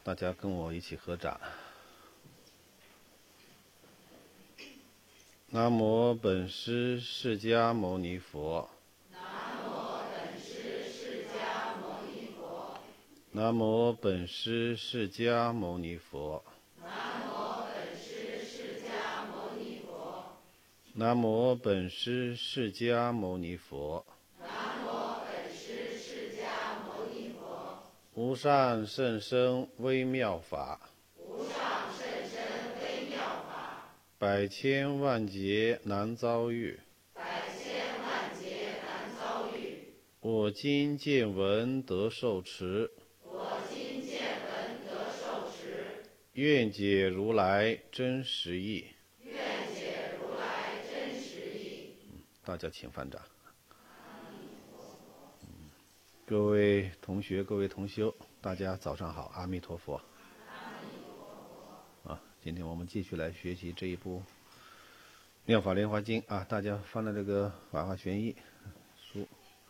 大家跟我一起合掌。南无本师释迦牟尼佛。 南无本师释迦牟尼佛。 南无本师释迦牟尼佛。 南无本师释迦牟尼佛。 南无本师释迦牟尼佛。 南无本师释迦牟尼佛。 无上甚深微妙法， 无上甚深微妙法， 百千万劫难遭遇。 百千万劫难遭遇。 我今见闻得受持， 我今见闻得受持， 愿解如来真实义。 愿解如来真实义。 大家请翻掌。各位同学，各位同修，大家早上好，阿弥陀佛。今天我们继续来学习这一部《妙法莲华经》啊，大家翻了这个《法华玄义》书。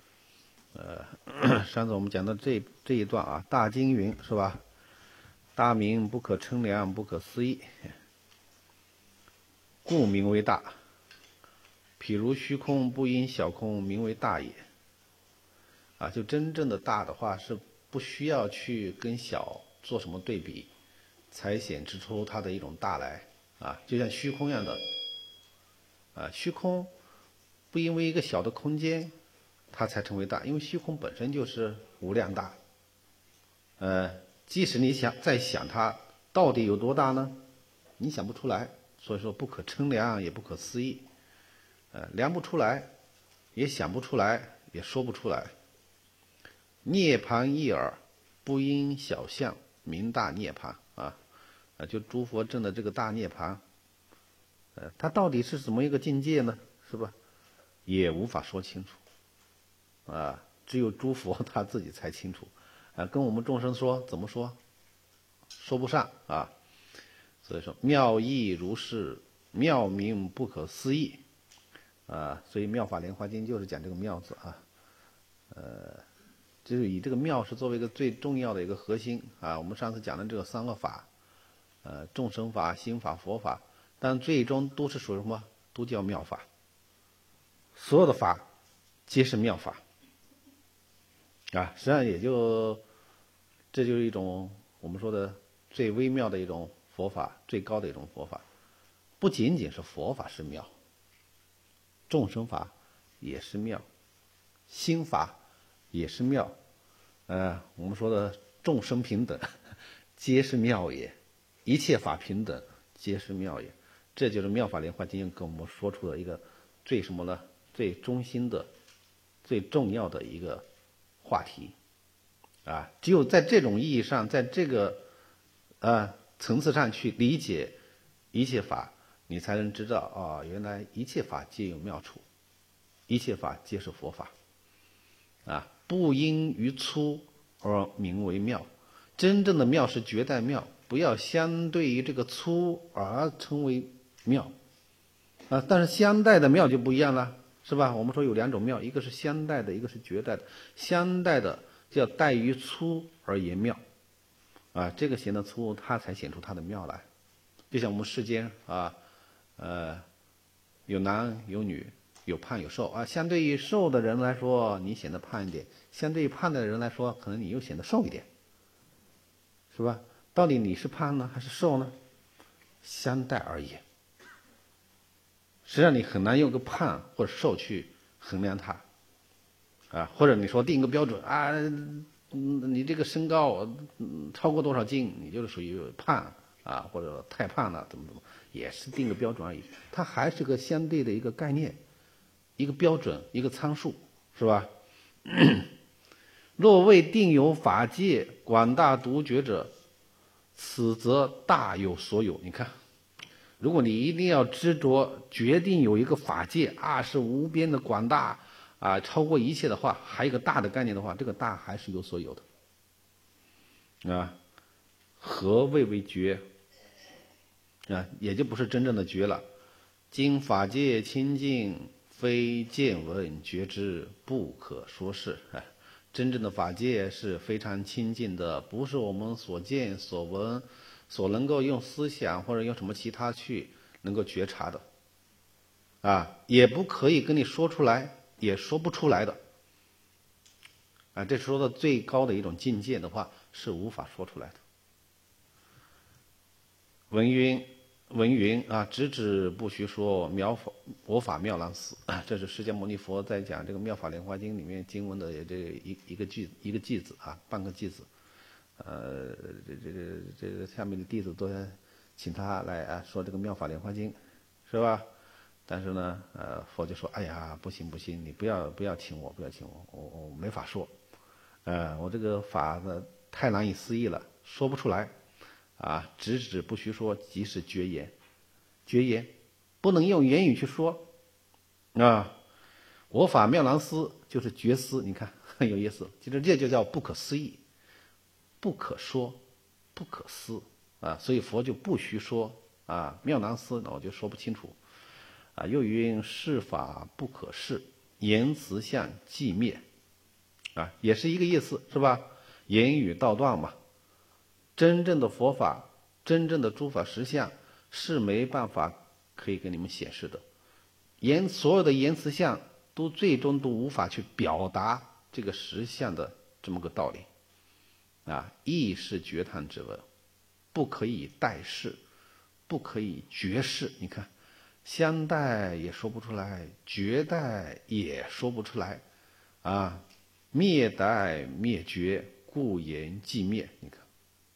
上次我们讲到这一段啊，大经云是吧？大名不可称量，不可思议，故名为大。譬如虚空不因小空，名为大也。啊，就真正的大的话，是不需要去跟小做什么对比，才显示出它的一种大来啊，就像虚空一样的啊，虚空不因为一个小的空间，它才成为大，因为虚空本身就是无量大。即使你再想它到底有多大呢，你想不出来，所以说不可称量，也不可思议，量不出来，也想不出来，也说不出来。涅槃一耳，不因小相，名大涅槃啊！就诸佛证的这个大涅槃，它到底是怎么一个境界呢？是吧？也无法说清楚啊，只有诸佛他自己才清楚啊。跟我们众生说怎么说？说不上啊。所以说妙义如是，妙名不可思议啊。所以《妙法莲华经》就是讲这个妙字啊。就是以这个妙是作为一个最重要的一个核心啊。我们上次讲的这个三个法，众生法、心法、佛法，但最终都是属于什么？都叫妙法。所有的法皆是妙法啊。实际上这就是一种我们说的最微妙的一种佛法，最高的一种佛法。不仅仅是佛法是妙，众生法也是妙，心法也是妙。我们说的众生平等，皆是妙也；一切法平等，皆是妙也。这就是《妙法莲华经》跟我们说出的一个最什么呢？最中心的、最重要的一个话题啊！只有在这种意义上，在这个层次上去理解一切法，你才能知道啊，原来一切法皆有妙处，一切法皆是佛法啊！不因于粗而名为妙，真正的妙是绝代妙，不要相对于这个粗而称为妙啊。但是相待的妙就不一样了，是吧？我们说有两种妙，一个是相待的，一个是绝代的。相待的叫待于粗而言妙啊，这个显得粗，它才显出它的妙来。就像我们世间啊，有男有女，有胖有瘦啊。相对于瘦的人来说，你显得胖一点；相对于胖的人来说，可能你又显得瘦一点，是吧？到底你是胖呢，还是瘦呢？相待而言。实际上你很难用个胖或者瘦去衡量它啊，或者你说定个标准啊，你这个身高超过多少斤，你就是属于胖啊，或者太胖了，怎么，也是定个标准而已。它还是个相对的一个概念，一个标准，一个参数，是吧？若未定有法界广大独觉者，此则大有所有。你看，如果你一定要执着决定有一个法界啊，是无边的广大啊，超过一切的话，还有一个大的概念的话，这个大还是有所有的啊。何谓为觉啊？也就不是真正的觉了。今法界清净，非见闻觉知，不可说是。 真正的法界是非常清净的，不是我们所见所闻所能够用思想或者用什么其他去能够觉察的，也不可以跟你说出来，也说不出来的，这说的最高的一种境界的话是无法说出来的。文云直指不虚说，我法妙难思。这是释迦牟尼佛在讲这个《妙法莲华经》里面经文的这一个句子半个句子。这个下面的弟子都请他来说这个《妙法莲华经》，是吧？但是呢，佛就说：“哎呀，不行，你不要请我，我没法说。我这个法呢太难以思议了，说不出来。直指不虚说，即是绝言，不能用言语去说。我法妙难思，就是绝思，你看很有意思。其实这就叫不可思议，不可说，不可思所以佛就不虚说妙难思，那我就说不清楚又云是法不可示，言辞相寂灭也是一个意思，是吧？言语道断嘛。真正的佛法，真正的诸法实相是没办法可以给你们显示的，所有的言辞相最终都无法去表达这个实相的这么个道理亦是绝叹之文，不可以代释，不可以绝释。你看，相代也说不出来，绝代也说不出来灭代灭绝，故言寂灭。你看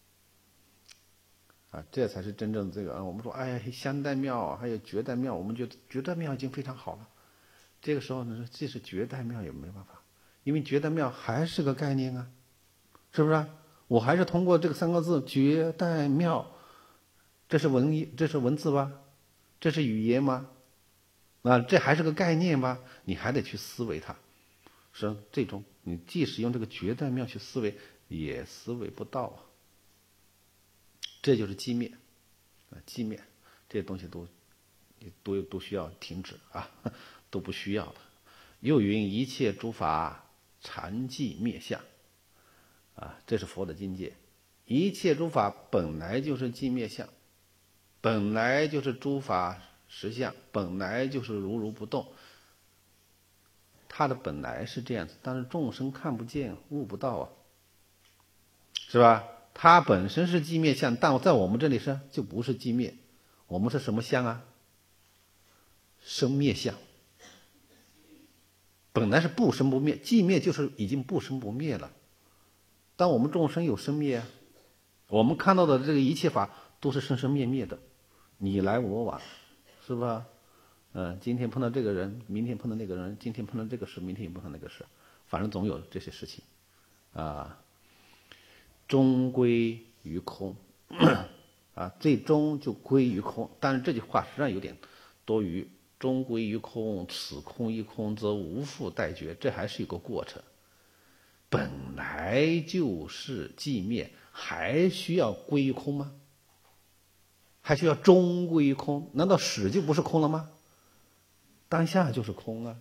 这才是真正的这个我们说相代妙还有绝代妙，我们觉得绝代妙已经非常好了。这个时候呢，即使绝代妙也没办法，因为绝代妙还是个概念是不是我还是通过这个3个字绝代妙，这是文字吧？这是语言吗？这还是个概念吧？你还得去思维它。实际上最终你即使用这个绝代妙去思维，也思维不到这就是寂灭寂灭，这些东西都需要停止都不需要的。又云一切诸法常寂灭相这是佛的境界。一切诸法本来就是寂灭相，本来就是诸法实相，本来就是如不动，它的本来是这样子，但是众生看不见悟不到是吧？它本身是寂灭相，但在我们这里就不是寂灭，我们是什么相生灭相。本来是不生不灭，寂灭就是已经不生不灭了。当我们众生有生灭我们看到的这个一切法都是生生灭灭的，你来我往，是吧？今天碰到这个人，明天碰到那个人，今天碰到这个事，明天也碰到那个事，反正总有这些事情终归于空最终就归于空。但是这句话实际上有点多余，终归于空，此空一空，则无复待觉，这还是一个过程。本来就是寂灭，还需要归于空吗？还需要终归于空？难道始就不是空了吗？当下就是空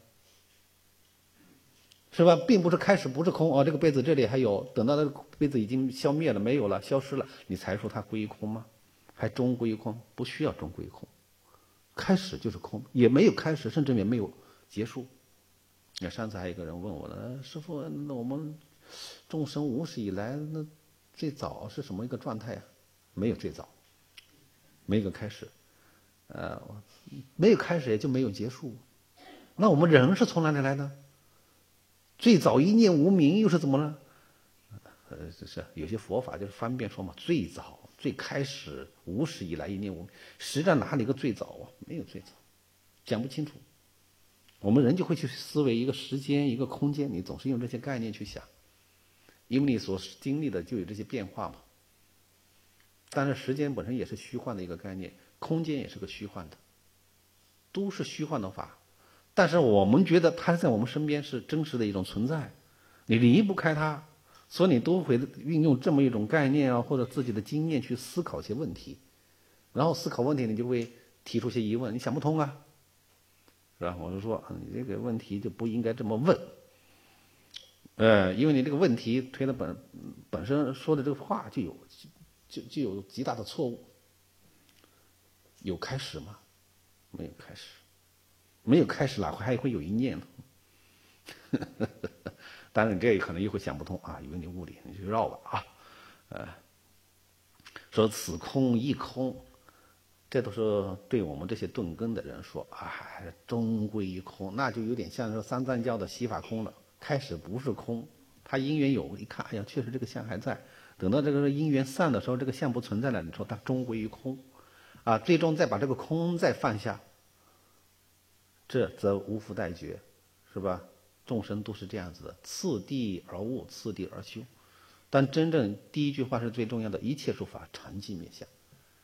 是吧？并不是开始不是空这个杯子这里还有，等到那个杯子已经消灭了，没有了，消失了，你才说它归于空吗？还终归于空？不需要终归于空，开始就是空，也没有开始，甚至也没有结束。上次还有一个人问我呢，师父，那我们众生无始以来，那最早是什么一个状态没有最早，没有个开始，没有开始也就没有结束。那我们人是从哪里来的？最早一念无明又是怎么了？是有些佛法就是方便说嘛，最早最开始无始以来一念无明，实际上哪里个最早没有最早，讲不清楚。我们人就会去思维一个时间一个空间，你总是用这些概念去想，因为你所经历的就有这些变化嘛。但是时间本身也是虚幻的一个概念，空间也是个虚幻的，都是虚幻的法。但是我们觉得它在我们身边是真实的一种存在，你离不开它，所以你都会运用这么一种概念或者自己的经验去思考一些问题，然后思考问题你就会提出些疑问，你想不通是吧？我就说你这个问题就不应该这么问， 因为你这个问题推的本身说的这个话就有极大的错误。有开始吗？没有开始，没有开始哪还会有一念呢？当然，你这可能又会想不通啊，云里雾里，你就绕吧啊。说此空亦空，这都是对我们这些顿根的人说啊，终归于空，那就有点像是三藏教的西法空了。开始不是空，它因缘有，一看，哎呀，确实这个相还在。等到这个因缘散的时候，这个相不存在了，你说它终归于空，啊，最终再把这个空再放下，这则无复待觉，是吧？众生都是这样子的，次第而悟，次第而修。但真正第一句话是最重要的，一切诸法常寂灭相，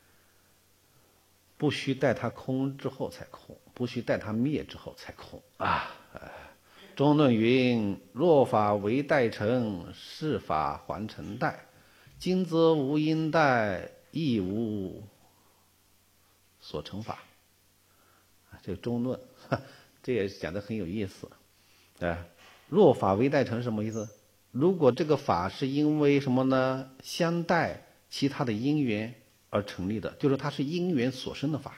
不须待它空之后才空，不须待它灭之后才空啊！中论云：若法为待成，是法还成待。今则无因待，亦无所成法。这个中论，这也讲得很有意思。若法为待成什么意思？如果这个法是因为什么呢？相待其他的因缘而成立的，就是它是因缘所生的法。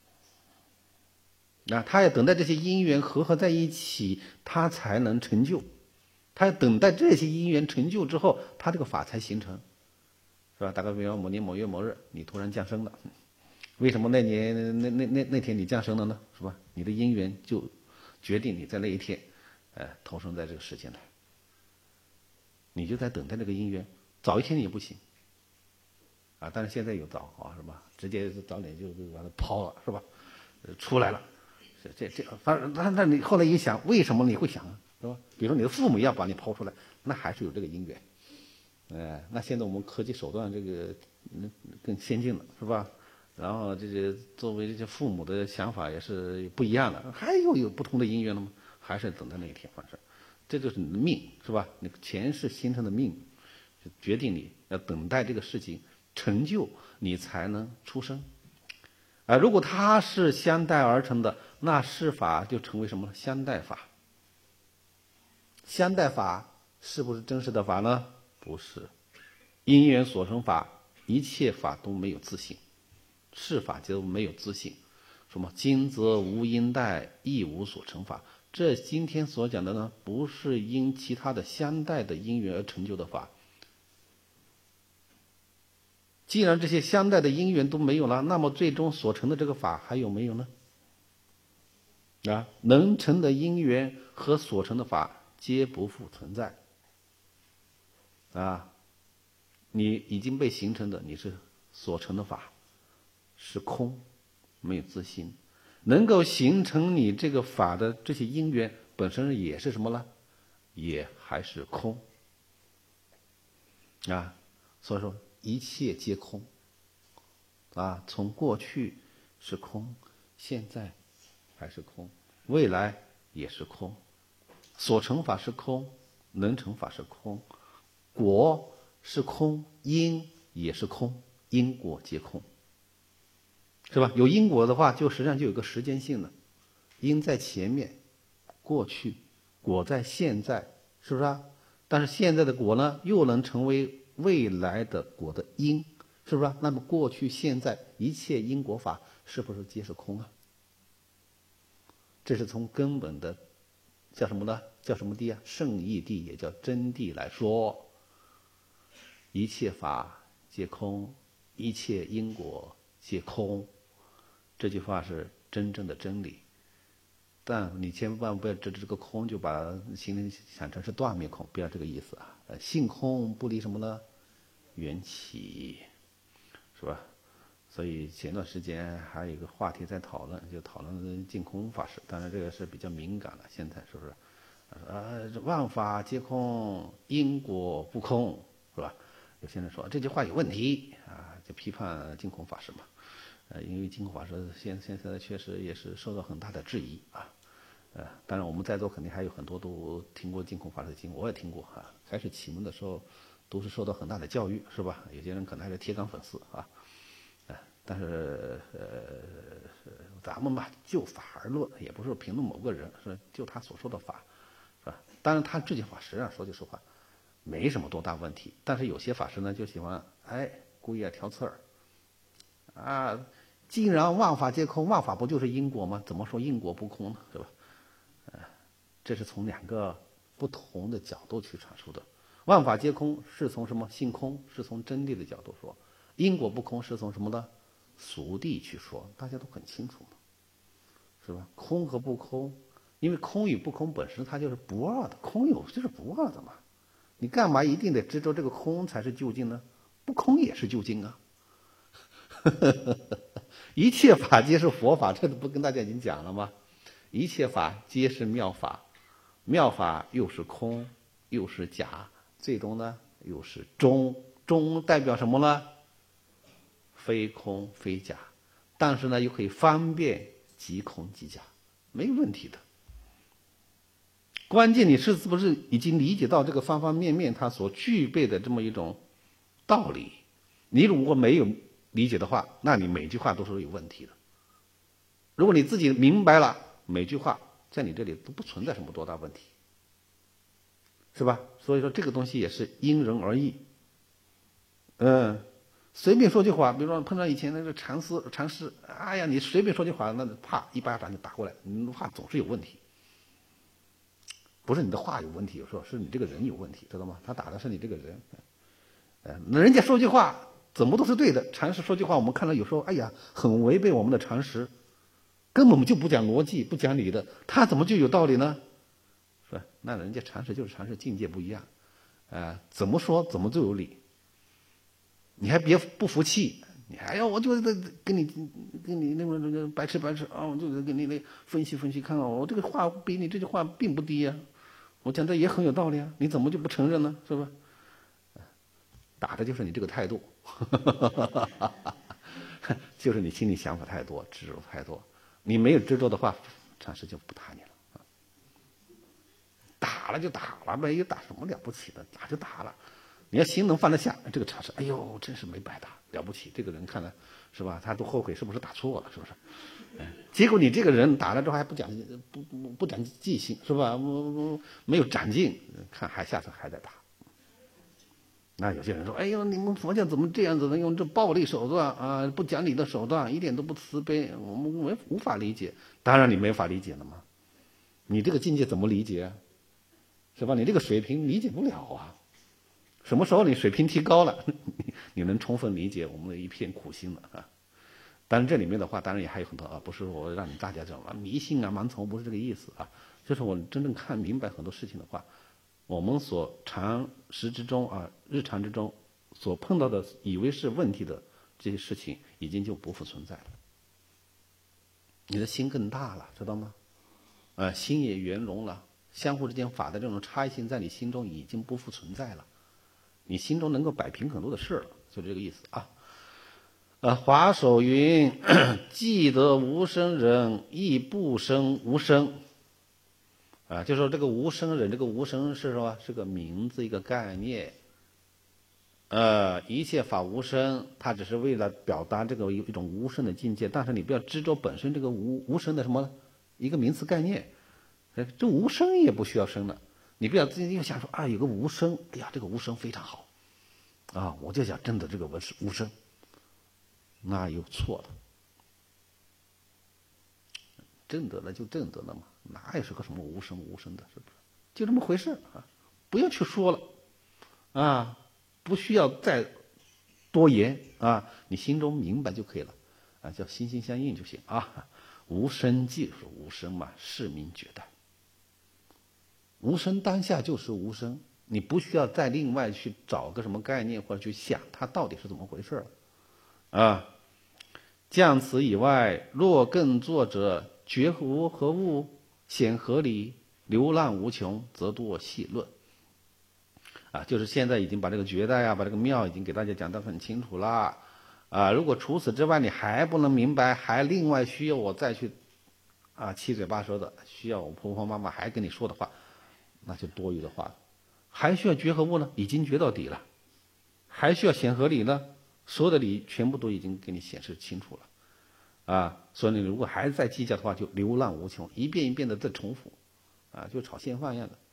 它要等待这些因缘合在一起，它才能成就。它要等待这些因缘成就之后，它这个法才形成，是吧？打个比方，某年某月某日，你突然降生了，为什么那年那天你降生了呢？是吧？你的因缘就决定你在那一天，投生在这个世间来。你就在等待这个因缘，早一天也不行，啊！但是现在有早啊，是吧？直接早点就把它抛了，是吧？出来了，这反正那你后来一想，为什么你会想啊？是吧？比如说你的父母要把你抛出来，那还是有这个因缘。那现在我们科技手段这个更先进了，是吧？然后这些作为这些父母的想法也是不一样的，还有不同的因缘了吗？还是等待那一天发生。这就是你的命，是吧？你前世形成的命，就决定你要等待这个事情成就，你才能出生。如果它是相待而成的，那是法就成为什么呢？相待法。相待法是不是真实的法呢？不是。因缘所生法，一切法都没有自性，是法就没有自性。什么？今则无因待，亦无所成法。这今天所讲的呢，不是因其他的相待的因缘而成就的法。既然这些相待的因缘都没有了，那么最终所成的这个法还有没有呢？能成的因缘和所成的法皆不复存在。你已经被形成的，你是所成的法，是空，没有自性。能够形成你这个法的这些因缘本身也是什么呢？也还是空所以说一切皆空从过去是空，现在还是空，未来也是空。所成法是空，能成法是空，果是空，因也是空，因果皆空，是吧？有因果的话，就实际上就有个时间性了，因在前面，过去，果在现在，是不是啊？但是现在的果呢，又能成为未来的果的因，是不是啊？那么过去、现在一切因果法，是不是皆是空啊？这是从根本的叫什么呢？叫什么谛啊？圣义谛，也叫真谛来说，一切法皆空，一切因果皆空。这句话是真正的真理，但你千万不要指这个空就把心里想成是断灭空，不要这个意思性空不离什么呢？缘起，是吧？所以前段时间还有一个话题在讨论，就讨论净空法师，当然这个是比较敏感了，现在是不是？万法皆空，因果不空，是吧？有些人说这句话有问题就批判净空法师嘛。因为净空法师现在确实也是受到很大的质疑当然我们在座肯定还有很多都听过净空法师的经，我也听过开始启蒙的时候都是受到很大的教育，是吧？有些人可能还是铁杆粉丝但是咱们吧就法而论，也不是评论某个人，是就他所说的法， 是吧？当然他这些法师啊，说句实话，没什么多大问题。但是有些法师呢，就喜欢故意挑刺儿啊。既然万法皆空，万法不就是因果吗？怎么说因果不空呢？是吧？这是从两个不同的角度去阐述的。万法皆空是从什么性空，是从真谛的角度说；因果不空是从什么呢？俗谛去说。大家都很清楚嘛，是吧？空和不空，因为空与不空本身它就是不二的，空有就是不二的嘛。你干嘛一定得执着这个空才是究竟呢？不空也是究竟啊。一切法皆是佛法，这不跟大家已经讲了吗？一切法皆是妙法，妙法又是空又是假，最终呢又是中。中代表什么呢？非空非假，但是呢又可以方便即空即假，没问题的。关键你是不是已经理解到这个方方面面它所具备的这么一种道理？你如果没有理解的话，那你每句话都是有问题的。如果你自己明白了，每句话在你这里都不存在什么多大问题，是吧？所以说这个东西也是因人而异。随便说句话，比如说碰到以前那个禅师，哎呀，你随便说句话，那啪一巴掌就打过来，你的话总是有问题。不是你的话有问题，有时候是你这个人有问题，知道吗？他打的是你这个人。那人家说句话怎么都是对的，禅师说句话，我们看到有时候，哎呀，很违背我们的常识，根本就不讲逻辑、不讲理的，他怎么就有道理呢？是吧？那人家禅师就是禅师，境界不一样，怎么说怎么就有理。你还别不服气，你还要我就跟你那个白痴啊，我就跟你分析分析，看看我这个话比你这句话并不低呀，我讲这也很有道理啊，你怎么就不承认呢？是吧？打的就是你这个态度，就是你心里想法太多，执着太多。你没有执着的话，禅师就不打你了。打了就打了呗，有打什么了不起的？打就打了。你要心能放得下，这个禅师，哎呦，真是没白打，了不起。这个人看来是吧？他都后悔是不是打错了，是不是？结果你这个人打了之后还不讲记性，是吧？没有长进，看下次还在打。那有些人说，哎呦，你们佛教怎么这样子呢？用这暴力手段啊，不讲理的手段，一点都不慈悲，我们无法理解。当然你没法理解了嘛，你这个境界怎么理解啊？是吧？你这个水平理解不了啊。什么时候你水平提高了，你能充分理解我们的一片苦心了啊？当然这里面的话，当然也还有很多啊，不是我让你大家这样迷信啊、盲从，不是这个意思啊。就是我真正看明白很多事情的话，我们所常识之中啊、日常之中所碰到的以为是问题的这些事情，已经就不复存在了。你的心更大了，知道吗？心也圆融了，相互之间法的这种差异性在你心中已经不复存在了。你心中能够摆平很多的事了，就这个意思啊。华首云：既得无生忍，亦不生无生。就说这个无生忍，这个无生是什么？是个名字，一个概念。一切法无生，它只是为了表达这个一种无生的境界，但是你不要执着本身这个无生的什么一个名词概念。这无生也不需要生了。你不要自己又想说啊，有个无声，哎呀，这个无声非常好，啊，我就想真的这个无声，那有错了，正得了就正得了嘛，哪有是个什么无声的，是不是？就这么回事啊，不要去说了，啊，不需要再多言啊，你心中明白就可以了，啊，叫心心相印就行啊。无声即是无声嘛，是名绝代。无声当下就是无声，你不需要再另外去找个什么概念或者去想它到底是怎么回事啊。降此以外，若更作者，觉无何物，显何理，流浪无穷，则多细论。就是现在已经把这个绝代啊，把这个妙已经给大家讲得很清楚了如果除此之外你还不能明白，还另外需要我再去七嘴八舌的，需要我婆婆妈妈还跟你说的话，那就多余的话了。还需要觉和物呢？已经觉到底了。还需要显和理呢？所有的理全部都已经给你显示清楚了所以你如果还在计较的话，就流浪无穷，一遍一遍的在重复就炒现饭一样的，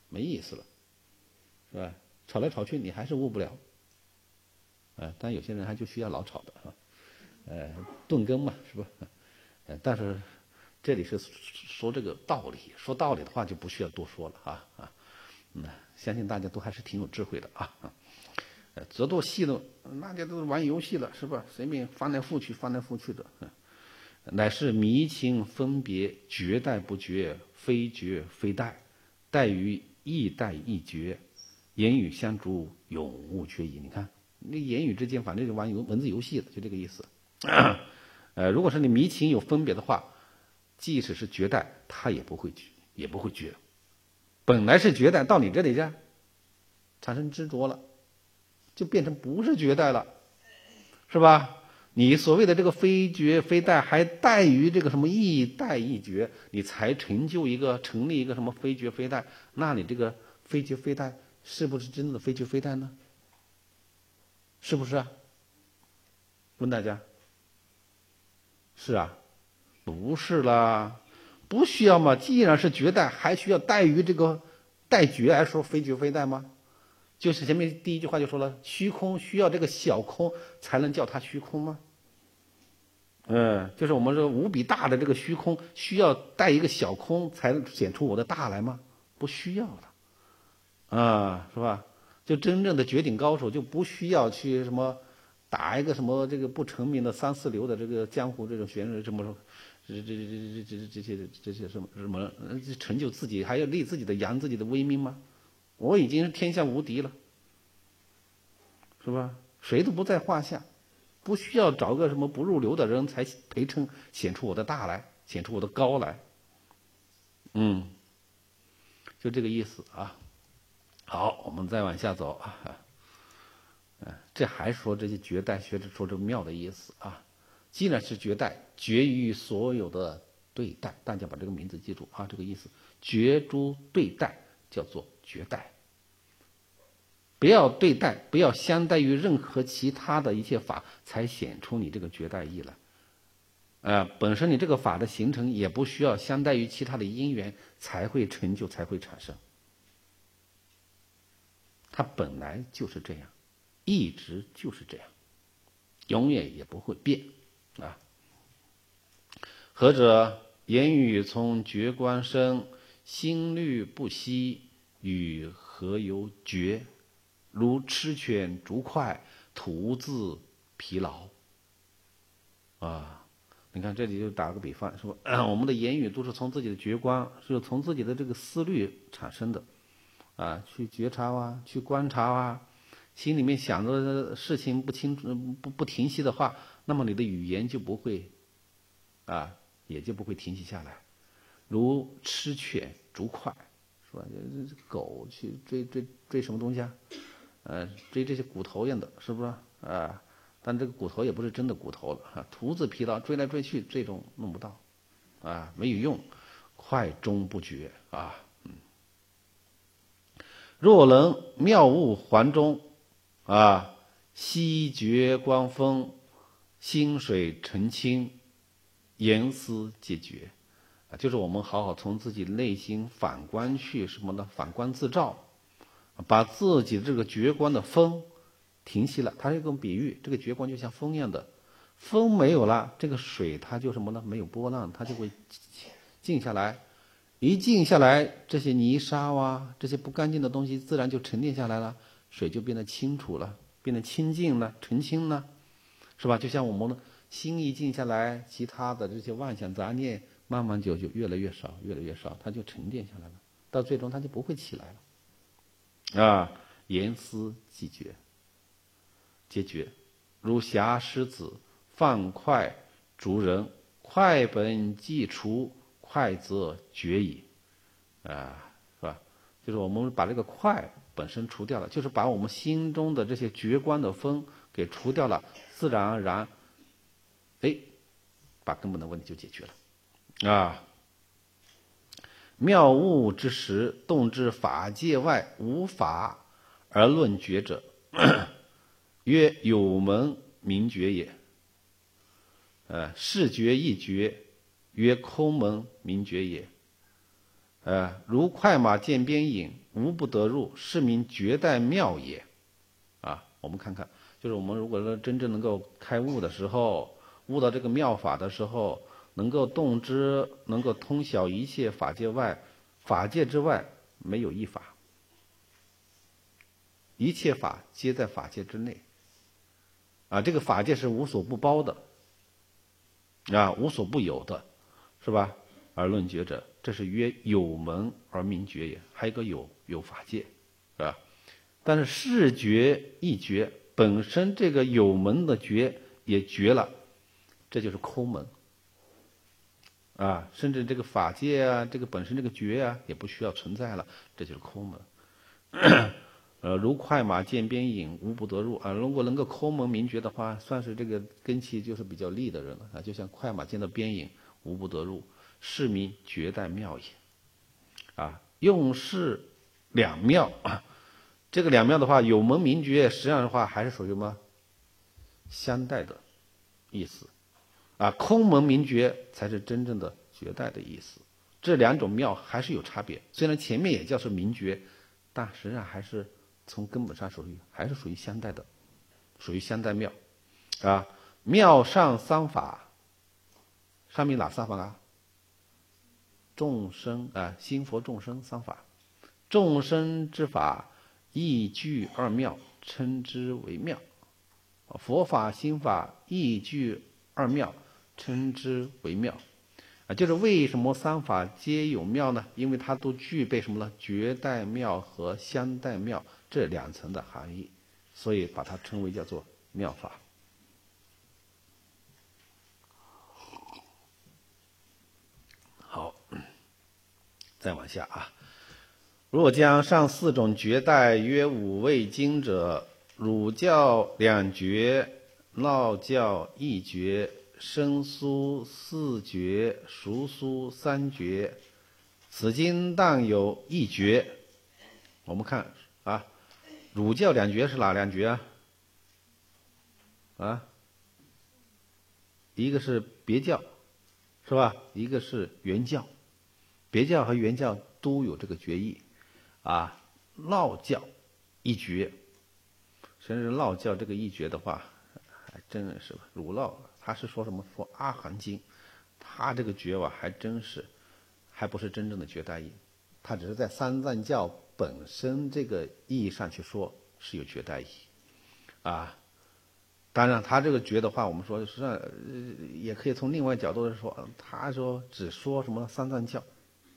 没意思了，是吧？吵来吵去你还是悟不了，但有些人还就需要老吵的钝根嘛，是吧？但是这里是说这个道理，说道理的话就不需要多说了相信大家都还是挺有智慧的则多戏呢，大家都玩游戏了，是吧？随便翻来覆去，翻来覆去的，乃是迷情分别，绝代不绝，非绝非殆，殆于亦殆亦绝，言语相逐，永无缺矣。你看，那言语之间反正就玩文字游戏的，就这个意思。如果是你迷情有分别的话，即使是绝代，它也不会绝。本来是绝代，到你这里去产生执着了，就变成不是绝代了，是吧？你所谓的这个非绝非殆，还殆于这个什么亦殆亦绝，你才成立一个什么非绝非殆，那你这个非绝非殆是不是真正的非绝非殆呢？是不是啊？问大家。是啊，不是啦，不需要嘛。既然是绝代，还需要殆于这个殆绝来说非绝非殆吗？就是前面第一句话就说了，虚空需要这个小空才能叫它虚空吗？就是我们这个无比大的这个虚空，需要带一个小空才显出我的大来吗？不需要的，是吧？就真正的绝顶高手就不需要去什么打一个什么这个不成名的3、4流的这个江湖这种玄人，什么这些什么成就自己，还要立自己的扬自己的威名吗？我已经是天下无敌了，是吧？谁都不在话下，不需要找个什么不入流的人才陪衬显出我的大来，显出我的高来。就这个意思啊。好，我们再往下走这还说这些绝代，学着说这妙的意思既然是绝代，绝于所有的对待，大家把这个名字记住这个意思，绝诸对待叫做绝代。不要对待，不要相待于任何其他的一切法，才显出你这个绝代意来。本身你这个法的形成也不需要相待于其他的因缘才会成就，才会产生。它本来就是这样，一直就是这样，永远也不会变何者？言语从觉观生，心律不息，与何由绝？如痴犬逐快，徒自疲劳你看这里就打个比方说，我们的言语都是从自己的觉观，是从自己的这个思虑产生的去觉察去观察心里面想着的事情不停息的话，那么你的语言就不会也就不会停息下来。如痴犬逐快，是吧？狗去追什么东西追这些骨头一样的，是不是但这个骨头也不是真的骨头了徒自疲劳，追来追去，这种弄不到没有用，快终不绝若能妙悟环中悉觉光风，心水澄清，言思皆绝就是我们好好从自己内心反观去什么呢？反观自照，把自己这个觉观的风停息了。它是一种比喻，这个觉观就像风一样的，风没有了，这个水它就什么呢？没有波浪，它就会静下来。一静下来，这些泥沙这些不干净的东西自然就沉淀下来了，水就变得清楚了，变得清净了，澄清了，是吧？就像我们的心一静下来，其他的这些妄想杂念慢慢就越来越少，越来越少，它就沉淀下来了，到最终它就不会起来了言思既绝，皆绝。如侠狮子，放快逐人，快本既除，快则绝矣是吧？就是我们把这个快本身除掉了，就是把我们心中的这些觉观的风给除掉了，自然而然把根本的问题就解决了妙悟之时，动之法界外无法而论觉者曰有门名觉也是觉亦觉曰空门名觉也如快马见边影， 无不得入，是名绝代妙也。啊，我们看看，就是我们如果说真正能够开悟的时候，悟到这个妙法的时候，能够动之，能够通晓一切法界外，法界之外没有一法，一切法皆在法界之内。啊，这个法界是无所不包的，啊，无所不有的，是吧？而论觉者，这是曰有门而名觉也。还有一个有法界，是吧？但是是觉亦觉，本身这个有门的觉也绝了，这就是空门。啊，甚至这个法界啊，这个本身这个觉啊，也不需要存在了，这就是空门。如快马见边影，无不得入啊。如果能够空门明觉的话，算是这个根器就是比较利的人了啊。就像快马见到边影，无不得入，是名绝代妙也。啊，用是两妙啊。这个两妙的话，有门明觉，实际上的话还是属于什么相待的意思啊。空门明觉才是真正的绝代的意思。这两种妙还是有差别，虽然前面也叫是明觉，但实际上还是从根本上还是属于相待的，属于相待妙啊。妙上三法，上面哪三法啊？众生啊，心佛众生三法。众生之法亦具二妙，称之为妙。佛法心法亦具二妙，称之为妙。啊，就是为什么三法皆有妙呢？因为它都具备什么呢？绝代妙和相待妙这两层的含义，所以把它称为叫做妙法。好，再往下啊。若将上四种绝代约五味经者，儒教两绝，道教一绝，生疏四绝，熟疏三绝，此经当有一绝。我们看啊，儒教两绝是哪两绝啊？啊，一个是别教，是吧？一个是原教。别教和原教都有这个绝义啊。道教一绝，甚至道教这个一绝的话，还真是吧。儒道他是说什么？说阿含经，他这个绝吧，还真是，还不是真正的绝代义，他只是在三藏教本身这个意义上去说是有绝代义啊。当然，他这个绝的话，我们说实际上也可以从另外角度来说，他说只说什么三藏教，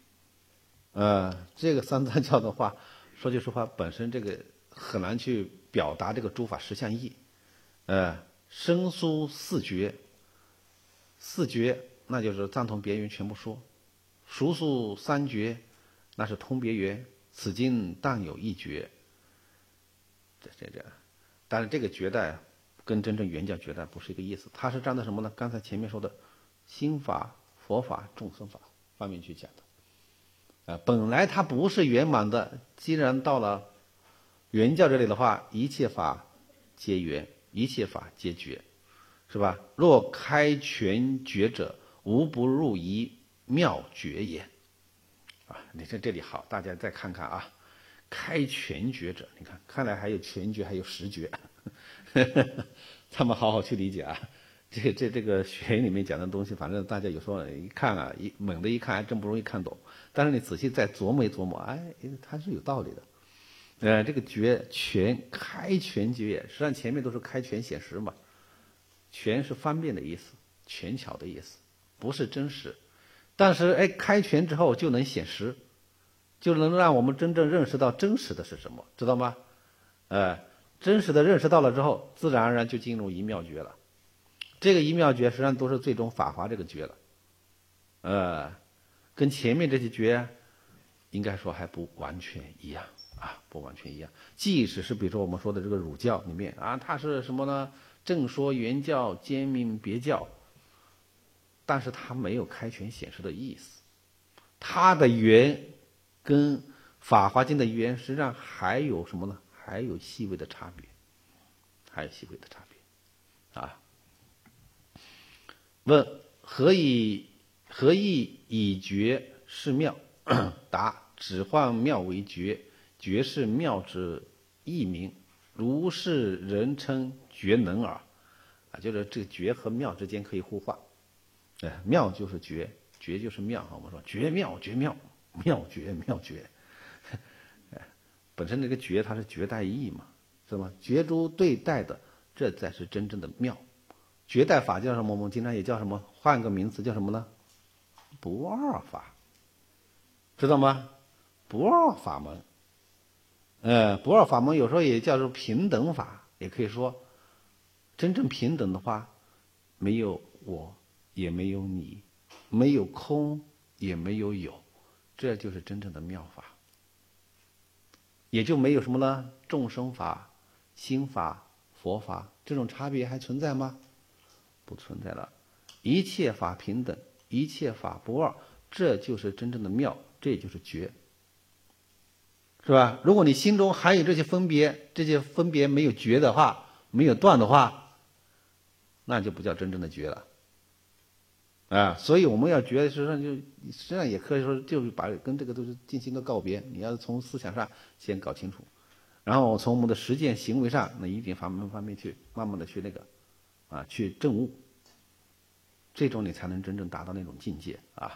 这个三藏教的话，说句实话，本身这个很难去表达这个诸法实相义。生疏四绝，四绝那就是藏通别圆全部说，熟疏三绝那是通别圆，此经当有一绝。这，当然这个绝代跟真正原教绝代不是一个意思，它是站在什么呢？刚才前面说的心法、佛法、众生法方面去讲的。本来它不是圆满的，既然到了原教这里的话，一切法皆圆，一切法皆绝，是吧？若开全觉者，无不入一妙觉也。啊，你看这里好，大家再看看啊，开全觉者，你看来还有全觉，还有实觉。咱们好好去理解啊，这个学里面讲的东西，反正大家有时候一看啊，猛的一看还真不容易看懂，但是你仔细再琢磨一琢磨，哎，它是有道理的。这个觉全开全觉，实际上前面都是开全显实嘛，全是方便的意思，权巧的意思，不是真实。但是开全之后就能显实，就能让我们真正认识到真实的是什么，知道吗？真实的认识到了之后，自然而然就进入一妙觉了。这个一妙觉实际上都是最终法华这个觉了。跟前面这些觉应该说还不完全一样啊，不完全一样。即使是比如说我们说的这个儒教里面啊，它是什么呢？正说原教，兼明别教，但是它没有开全显示的意思。它的圆跟法华经的圆实际上还有什么呢？还有细微的差别，啊。问何以以觉是妙？答：只幻妙为觉， 觉是妙之异名，如是人称觉能耳。就是这个觉和妙之间可以互换。妙就是觉，觉就是妙。我们说觉妙，觉妙，妙觉，妙觉。本身这个觉它是绝代义嘛，是吧？觉诸对待的，这才是真正的妙。绝代法叫什么？我们经常也叫什么？换个名字叫什么呢？不二法，知道吗？不二法门。不二法门有时候也叫做平等法，也可以说，真正平等的话，没有我，也没有你，没有空，也没有有，这就是真正的妙法。也就没有什么呢？众生法、心法、佛法这种差别还存在吗？不存在了。一切法平等，一切法不二，这就是真正的妙，这就是觉，是吧？如果你心中还有这些分别，这些分别没有觉的话，没有断的话，那就不叫真正的觉了。所以我们要觉，实际上也可以说，就是把跟这个都是进行个告别。你要从思想上先搞清楚，然后从我们的实践行为上，那一定方面去慢慢的去去证悟，这种你才能真正达到那种境界啊。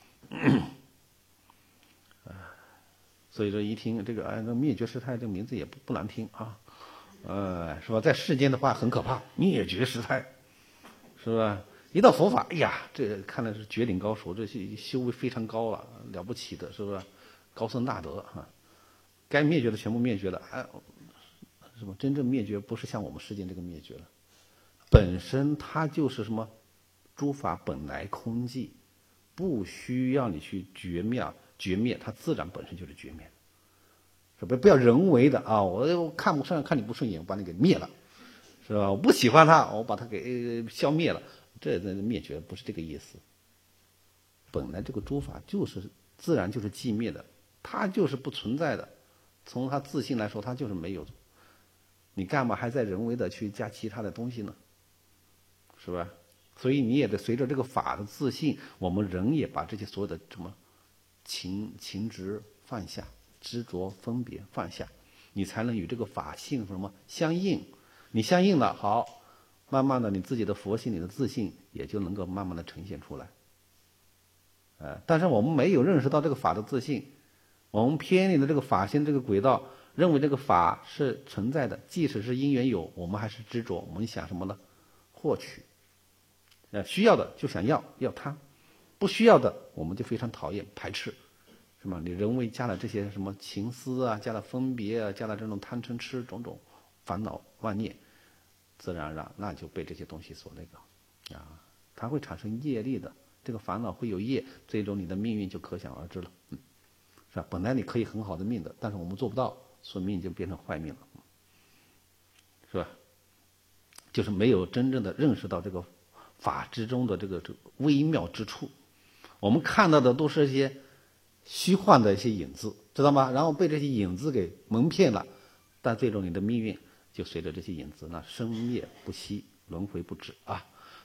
所以说一听这个灭绝师太这个名字也不难听啊，是吧？在世间的话很可怕，灭绝师太，是吧？一到佛法，哎呀，这看来是绝顶高手，这修为非常高了不起的，是不是？高僧大德啊，该灭绝的全部灭绝了，是吧？真正灭绝不是像我们世间这个灭绝了，本身它就是什么？诸法本来空寂，不需要你去绝灭，它自然本身就是绝灭，是吧？不要人为的我看你不顺眼，我把你给灭了，是吧？我不喜欢它，我把它给消灭了。这灭绝不是这个意思。本来这个诸法就是自然就是寂灭的，它就是不存在的。从它自性来说，它就是没有。你干嘛还在人为的去加其他的东西呢？是吧？所以你也得随着这个法的自性，我们人也把这些所有的什么情执放下，执着分别放下，你才能与这个法性什么相应。你相应了，好。慢慢的，你自己的佛性、你的自信也就能够慢慢的呈现出来。但是我们没有认识到这个法的自信，我们偏离了这个法性这个轨道，认为这个法是存在的，即使是因缘有，我们还是执着，我们想什么呢？获取。需要的就想要它，不需要的我们就非常讨厌排斥，是吗？你人为加了这些什么情思加了分别加了这种贪嗔痴种种烦恼妄念。自然而然，那就被这些东西所它会产生业力的，这个烦恼会有业，最终你的命运就可想而知了，是吧？本来你可以很好的命的，但是我们做不到，所以命就变成坏命了，是吧？就是没有真正的认识到这个法之中的这个微妙之处，我们看到的都是一些虚幻的一些影子，知道吗？然后被这些影子给蒙骗了，但最终你的命运就随着这些影子，那生灭不息，轮回不止啊！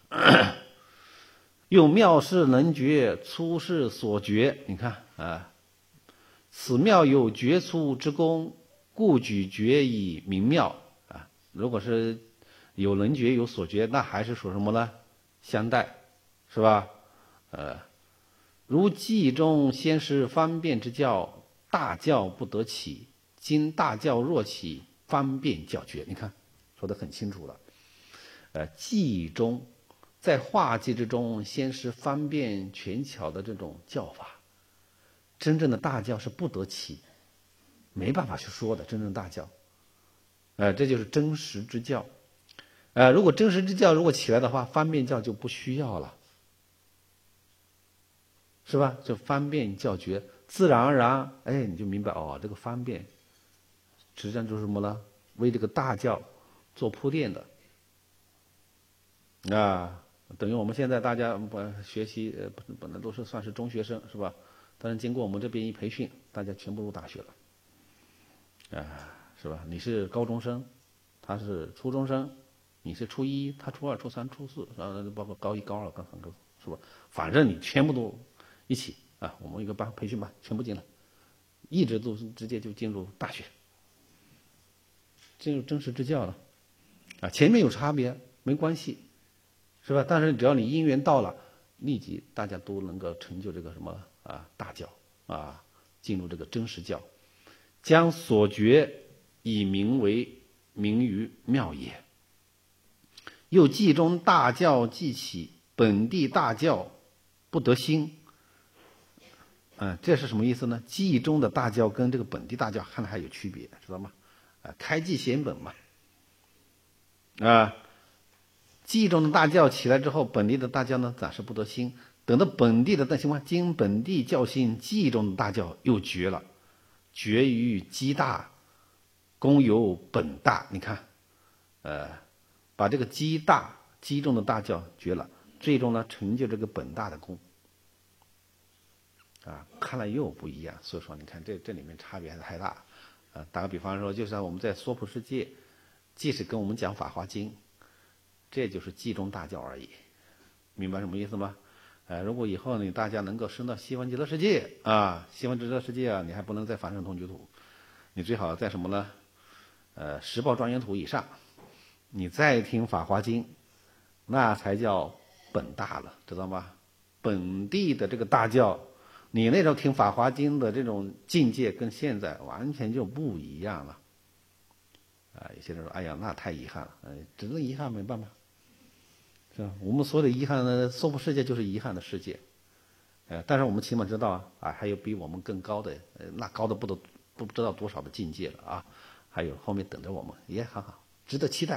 用妙事能觉，出世所觉。你看此妙有觉出之功，故举觉以明妙如果是有能觉有所觉，那还是属什么呢？相待，是吧？如记中先是方便之教，大教不得起，今大教若起，方便教觉。你看说得很清楚了。记中在化记之中，先是方便权巧的这种教法，真正的大教是不得起，没办法去说的。真正大教，这就是真实之教。如果真实之教如果起来的话，方便教就不需要了，是吧？就方便教觉，自然而然，你就明白这个方便实际上就是什么呢？为这个大教做铺垫的等于我们现在大家学习本来都是算是中学生，是吧？但是经过我们这边一培训，大家全部入大学了是吧？你是高中生，他是初中生，你是初一，他初二、初三、初四，包括高一、高二、高三、高四，是吧？反正你全部都一起我们一个班培训班全部进来， 一直都直接就进入大学，进入真实之教了啊。前面有差别没关系，是吧？但是只要你因缘到了，立即大家都能够成就这个什么啊大教啊，进入这个真实教，将所觉以名于妙也。又冀中大教既起，本地大教不得兴。这是什么意思呢？冀中的大教跟这个本地大教看来还有区别，知道吗？开冀显本嘛。冀中的大教起来之后，本地的大教呢暂时不得兴。等到本地的大兴完，经本地教兴，冀中的大教又绝了，绝于基大，功有本大。你看，把这个基中的大教绝了，最终呢成就这个本大的功。看来又不一样。所以说你看这里面差别还是太大。打个比方说，就像我们在娑婆世界，即使跟我们讲法华经，这就是冀中大教而已。明白什么意思吗？如果以后呢大家能够升到西方极乐世界西方极乐世界你还不能在凡圣同居土，你最好在什么呢？十报庄严土以上，你再听法华经，那才叫本大了，知道吗？本地的这个大教，你那种听法华经的这种境界跟现在完全就不一样了。有些人说，哎呀，那太遗憾了，只能遗憾，没办法，是吧？我们所有的遗憾呢，娑婆世界就是遗憾的世界，但是我们起码知道还有比我们更高的，那高的不知道多少的境界了还有后面等着我们，也很好，值得期待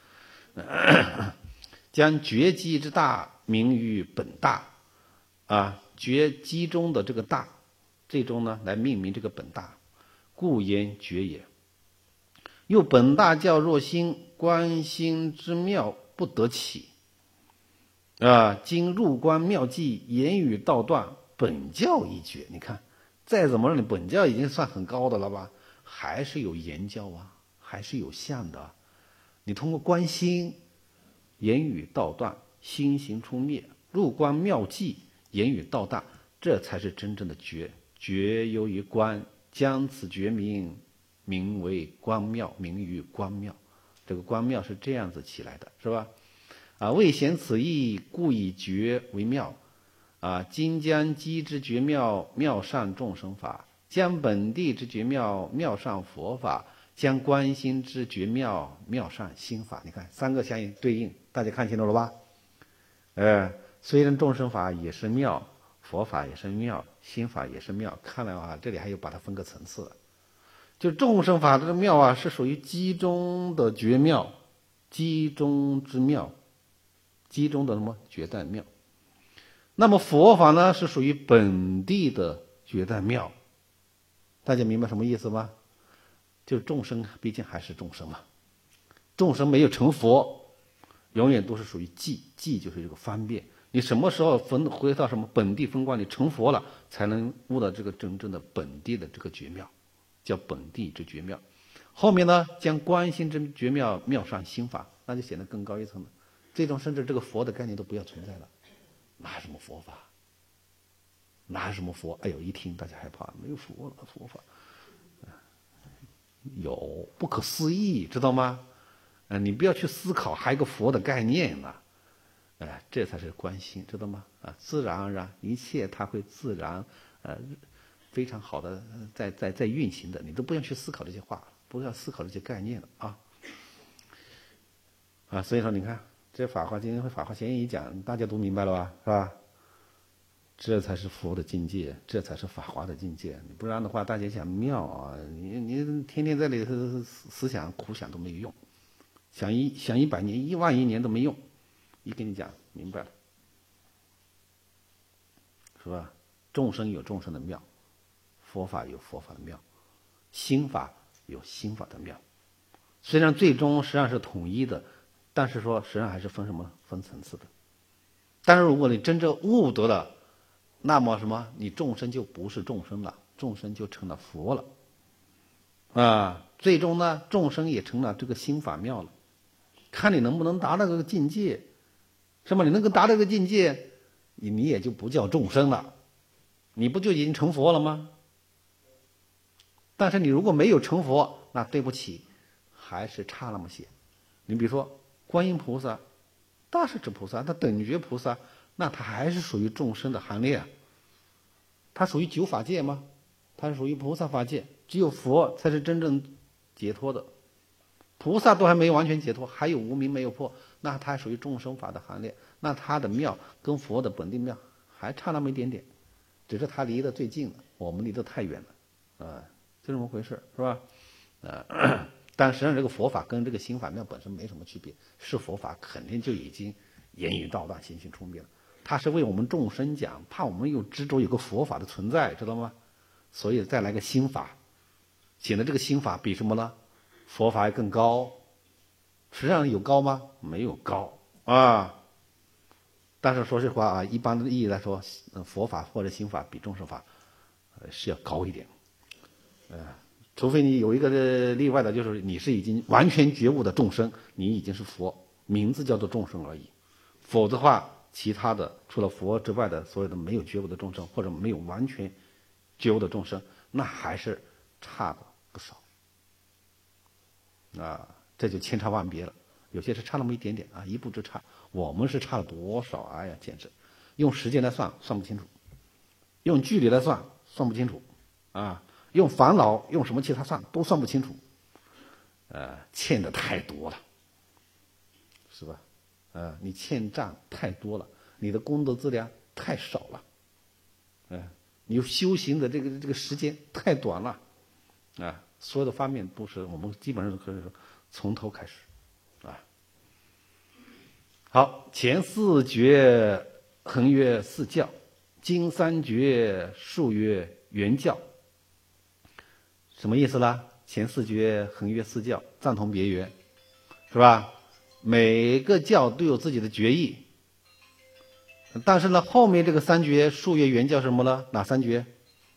将觉机之大名于本大觉机中的这个大，最终呢来命名这个本大，故言觉也。又本大教若兴，观心之妙不得起经入观妙计，言语道断，本教一绝。你看再怎么让你本教已经算很高的了吧，还是有言教还是有相的。你通过观心，言语道断，心行出灭，入观妙计，言语道断，这才是真正的觉。觉由于观，将此觉名为观妙，名于观妙。这个观妙是这样子起来的，是吧？未显此意，故以觉为妙今将机之觉妙，妙善众生法；将本地之觉妙，妙善佛法；将观心之觉妙，妙善心法。你看三个相应对应，大家看清楚了吧？虽然众生法也是妙，佛法也是妙，心法也是妙，看来这里还有把它分个层次了。就众生法的妙是属于机中的觉妙，机中之妙，机中的什么觉淡妙。那么佛法呢是属于本地的觉淡妙。大家明白什么意思吗？就是众生毕竟还是众生嘛，众生没有成佛，永远都是属于寂就是这个方便。你什么时候回到什么本地风光，你成佛了，才能悟到这个真正的本地的这个觉妙，叫本地之觉妙。后面呢，将观心之觉妙，妙善心法，那就显得更高一层了。最终甚至这个佛的概念都不要存在了，哪有什么佛法？哪有什么佛？哎呦，一听大家害怕，没有佛了，佛法有不可思议，知道吗？你不要去思考还有一个佛的概念呢。这才是观心，知道吗？自然而然，一切它会自然，非常好的在运行的，你都不用去思考这些话，不要思考这些概念了所以说你看这《法华经》和《法华贤义》一讲，大家都明白了吧？是吧？这才是佛的境界，这才是法华的境界。不然的话，大家想妙你天天在里头思想苦想都没有用，想100年、10000年都没用。一跟你讲明白了，是吧？众生有众生的妙，佛法有佛法的妙，心法有心法的妙。虽然最终实际上是统一的，但是说实际上还是分什么？分层次的。但是如果你真正悟得了，那么什么？你众生就不是众生了，众生就成了佛了最终呢，众生也成了这个心法妙了。看你能不能达到这个境界。是吗？你能够达到这个境界，你也就不叫众生了，你不就已经成佛了吗？ 但是你如果没有成佛，那对不起，还是差那么些。你比如说观音菩萨、大势至菩萨、他等觉菩萨，那他还是属于众生的行列啊。他属于九法界吗？他是属于菩萨法界，只有佛才是真正解脱的。菩萨都还没有完全解脱，还有无明没有破，那他还属于众生法的行列，那他的庙跟佛的本地庙还差那么一点点，只是他离得最近了，我们离得太远了，就这么回事，是吧？但实际上这个佛法跟这个心法庙本身没什么区别，是佛法肯定就已经言语道断，心性出灭了。他是为我们众生讲，怕我们有执着有个佛法的存在，知道吗？所以再来个心法，显得这个心法比什么呢？佛法还更高。实际上有高吗？没有高啊。但是说实话啊，一般的意义来说，佛法或者心法比众生法是要高一点。除非你有一个例外的，就是你是已经完全觉悟的众生，你已经是佛，名字叫做众生而已。否则的话，其他的除了佛之外的所有的没有觉悟的众生，或者没有完全觉悟的众生，那还是差的不少啊，这就千差万别了。有些是差那么一点点啊，一步之差。我们是差了多少？哎呀，简直用时间来算不清楚，用距离来算不清楚啊，用烦恼用什么其他算都算不清楚，欠的太多了，是吧？你欠账太多了，你的功德资粮太少了，你修行的这个时间太短了，所有的方面都是我们基本上可以说从头开始，好，前四绝横曰四教，经三绝数曰原教。什么意思呢？前四绝横曰四教，赞同别圆，是吧？每个教都有自己的决议，但是呢，后面这个三绝数曰原教是什么呢？哪三绝？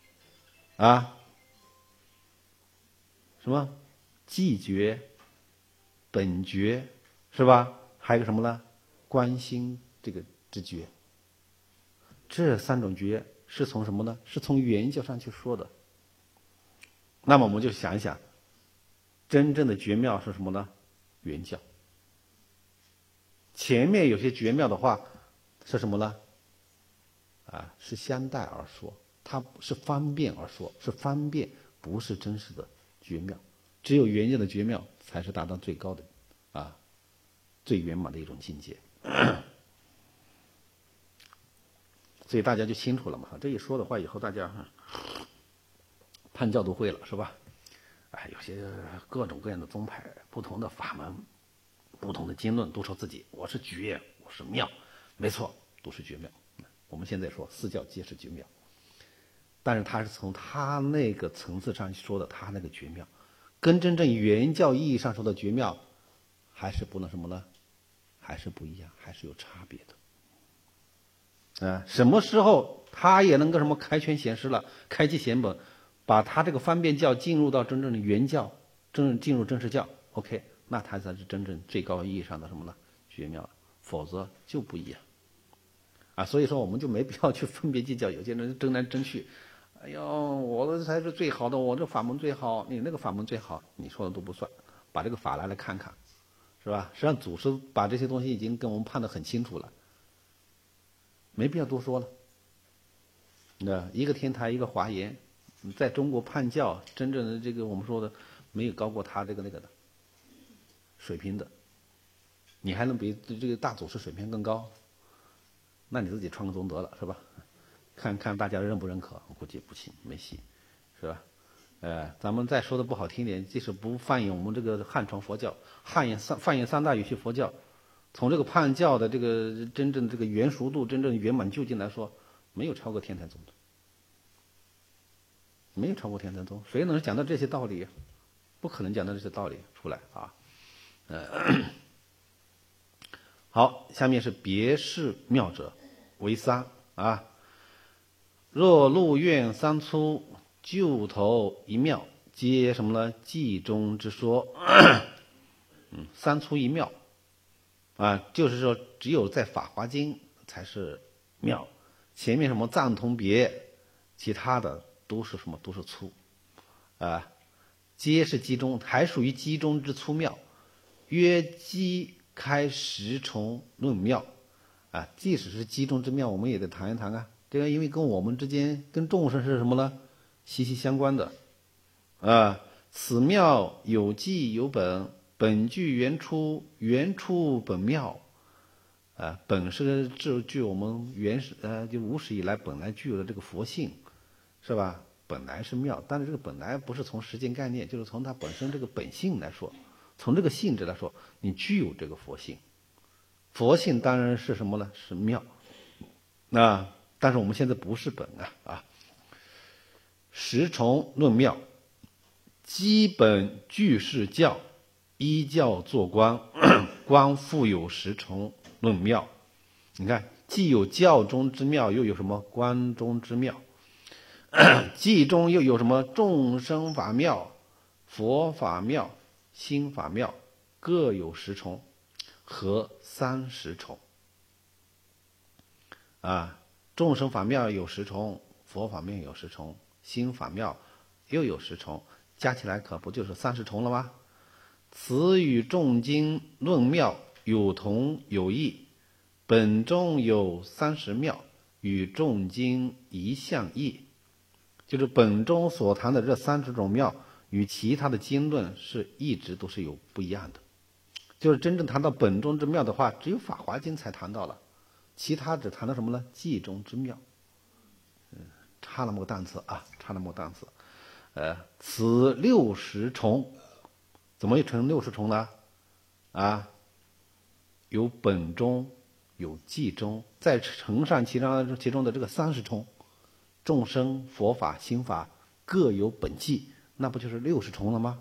什么？寂绝、本觉，是吧？还有个什么呢？观心这个之觉。这三种觉是从什么呢？是从原教上去说的。那么我们就想一想，真正的绝妙是什么呢？原教。前面有些绝妙的话是什么呢？是相待而说，它是方便而说，是方便，不是真实的绝妙。只有原教的绝妙才是达到最高的最圆满的一种境界。所以大家就清楚了嘛。这一说的话，以后大家判教都会了，是吧？有些各种各样的宗派、不同的法门、不同的经论，都说自己我是绝，我是妙，没错，都是绝妙。我们现在说四教皆是绝妙，但是他是从他那个层次上说的，他那个绝妙，跟真正原教意义上说的绝妙，还是不能什么呢？还是不一样，还是有差别的。什么时候他也能够什么开权显实了，开机显本，把他这个方便教进入到真正的原教，进入真实教 ，OK， 那他才是真正最高意义上的什么呢？绝妙了，否则就不一样。所以说我们就没必要去分别计较，有些人争来争去，哎呦，我的才是最好的，我这法门最好，你那个法门最好，你说的都不算，把这个法来看看，是吧？实际上祖师把这些东西已经跟我们判得很清楚了，没必要多说了。一个天台，一个华严，在中国判教，真正的这个我们说的没有高过他这个那个的水平的，你还能比这个大祖师水平更高？那你自己创个宗得了，是吧？看看大家认不认可，我估计不行，没戏，是吧？咱们再说的不好听点，即使不泛言我们这个汉传佛教，泛言三大语系佛教，从这个判教的这个真正这个圆熟度、真正圆满究竟来说，没有超过天台宗的，没有超过天台宗。谁能讲到这些道理？不可能讲到这些道理出来啊！好，下面是别释妙者为三若入院三粗，旧头一妙，皆什么呢？记中之说。三粗一妙就是说只有在法华经才是妙，前面什么藏同别，其他的都是什么？都是粗皆是机中，还属于机中之粗妙。曰机开十重论妙。即使是机中之妙，我们也得谈一谈啊。这个因为跟我们之间跟众生是什么呢？息息相关的。此妙有迹有本，本具原出，原出本妙。本是具我们原始就无始以来本来具有的这个佛性，是吧？本来是妙，但是这个本来不是从时间概念，就是从它本身这个本性来说，从这个性质来说，你具有这个佛性。佛性当然是什么呢？是妙。但是我们现在不是本十重论妙，基本具是教，依教做光，光复有十重论妙。你看，既有教中之妙，又有什么观中之妙？记中又有什么众生法妙、佛法妙、心法妙，各有十重，合30重。众生法妙有10重，佛法妙有10重，心法妙又有10重，加起来可不就是30重了吗？此与众经论妙有同有异，本中有30妙，与众经一向异。就是本中所谈的这30种妙，与其他的经论是一直都是有不一样的。就是真正谈到本中之妙的话，只有《法华经》才谈到了，其他只谈到什么呢？记中之妙。差那么个档次差那么个档次。此60重，怎么又成60重呢？有本中，有记中，再乘上其中的这个30重。众生佛法心法各有本纪，那不就是60重了吗？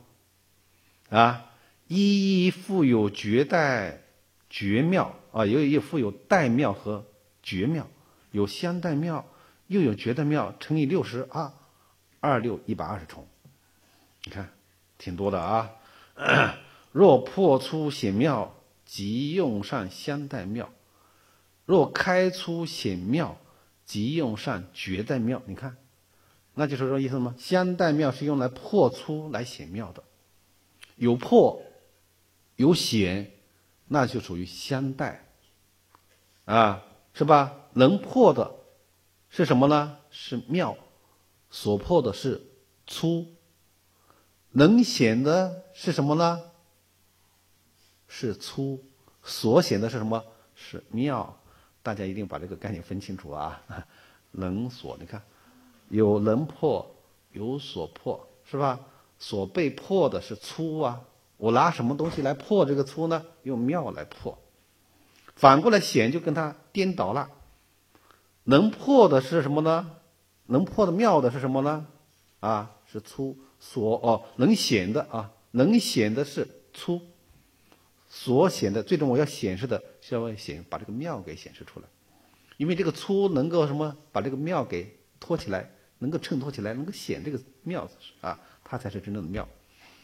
一一复有绝代绝妙有复有代妙和绝妙，有相代妙，又有绝代妙，乘以6026 120重。你看，挺多的若破粗显妙，即用上相代妙；若开粗显妙，即用上绝代妙。你看，那就是说意思吗？相代妙是用来破粗来显妙的，有破有显，那就属于相代是吧？能破的是什么呢？是妙，所破的是粗。能显的是什么呢？是粗，所显的是什么？是妙。大家一定把这个概念分清楚能所，你看，有能破，有所破，是吧？所被破的是粗我拿什么东西来破这个粗呢？用妙来破。反过来显就跟它颠倒了。能破的是什么呢？能破的妙的是什么呢？是粗。能显的是粗，所显的最终我要显示的是要把这个妙给显示出来。因为这个粗能够什么把这个妙给托起来，能够衬托起来，能够显这个妙它才是真正的妙。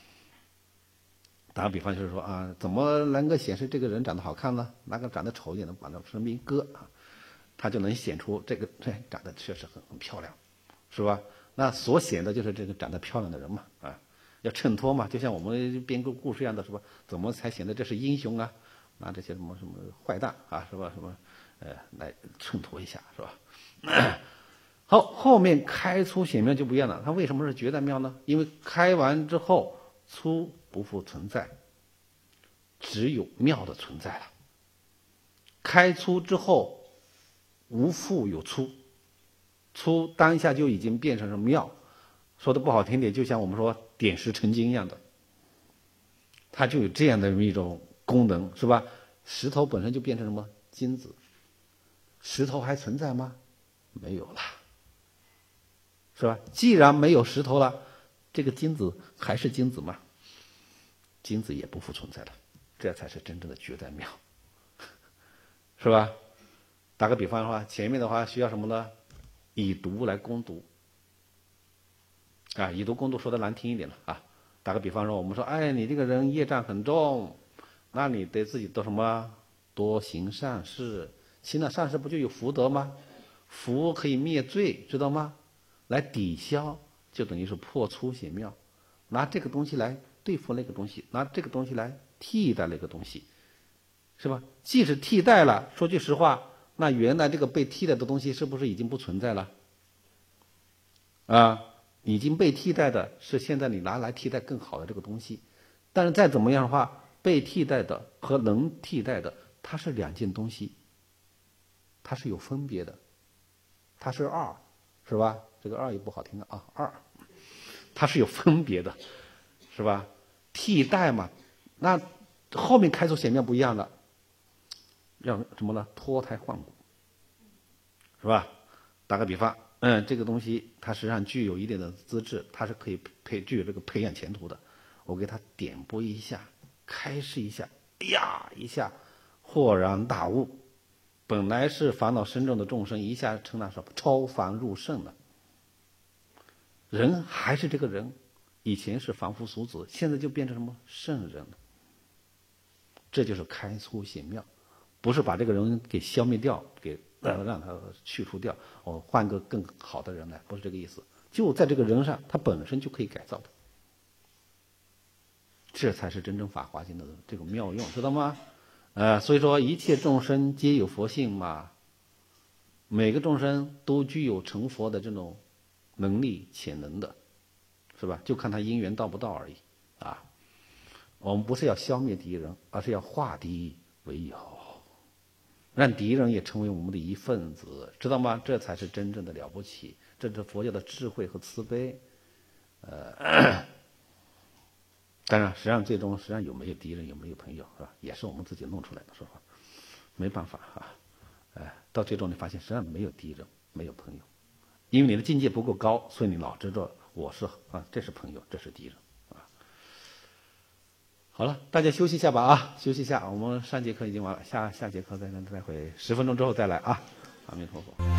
打个比方就是说怎么能够显示这个人长得好看呢？哪个长得丑一点的把它身边一搁他就能显出这个长得确实很漂亮，是吧？那所显的就是这个长得漂亮的人嘛要衬托嘛，就像我们编个故事一样的，是吧？怎么才显得这是英雄拿这些什么坏蛋是吧？什么来衬托一下，是吧？好，后面开粗显妙就不一样了。它为什么是绝代妙呢？因为开完之后粗不复存在，只有妙的存在了。开粗之后无复有粗，粗当下就已经变成了妙。说的不好听点，就像我们说点石成金一样的，它就有这样的一种功能，是吧？石头本身就变成什么金子，石头还存在吗？没有了，是吧？既然没有石头了，这个金子还是金子吗？金子也不复存在了，这才是真正的绝代妙，是吧？打个比方的话，前面的话需要什么呢？以毒来攻毒以毒攻毒说的难听一点了打个比方说，我们说你这个人业障很重，那你得自己多什么？多行善事，行了善事不就有福德吗？福可以灭罪，知道吗？来抵消，就等于是破粗显妙。 拿这个东西来对付那个东西，拿这个东西来替代那个东西，是吧？即使替代了，说句实话，那原来这个被替代的东西是不是已经不存在了？啊，已经被替代的是现在你拿来替代更好的这个东西，但是再怎么样的话，被替代的和能替代的，它是两件东西，它是有分别的，它是二，是吧？这个二也不好听的啊，二，它是有分别的，是吧？替代嘛，那后面开出显面不一样了，要什么呢？脱胎换骨，是吧？打个比方，这个东西它实际上具有一定的资质，它是可以具有这个培养前途的。我给它点拨一下，开示一下，哎呀，一下豁然大悟，本来是烦恼深重的众生，一下成了什么超凡入圣了。人还是这个人，以前是凡夫俗子，现在就变成什么圣人了。这就是开粗显妙，不是把这个人给消灭掉，给让他去除掉，换个更好的人来，不是这个意思。就在这个人上，他本身就可以改造的，这才是真正《法华经》的这种妙用，知道吗？所以说一切众生皆有佛性嘛，每个众生都具有成佛的这种能力潜能的，是吧？就看他因缘到不到而已啊。我们不是要消灭敌人，而是要化敌为友，让敌人也成为我们的一份子，知道吗？这才是真正的了不起，这是佛教的智慧和慈悲。当然，实际上最终有没有敌人，有没有朋友，是吧？也是我们自己弄出来的，是吧？没办法啊，到最终你发现实际上没有敌人，没有朋友，因为你的境界不够高，所以你老知道我是这是朋友，这是敌人啊。好了，大家休息一下吧啊，休息一下，我们上节课已经完了，下节课再会，10分钟之后再来啊。阿弥陀佛。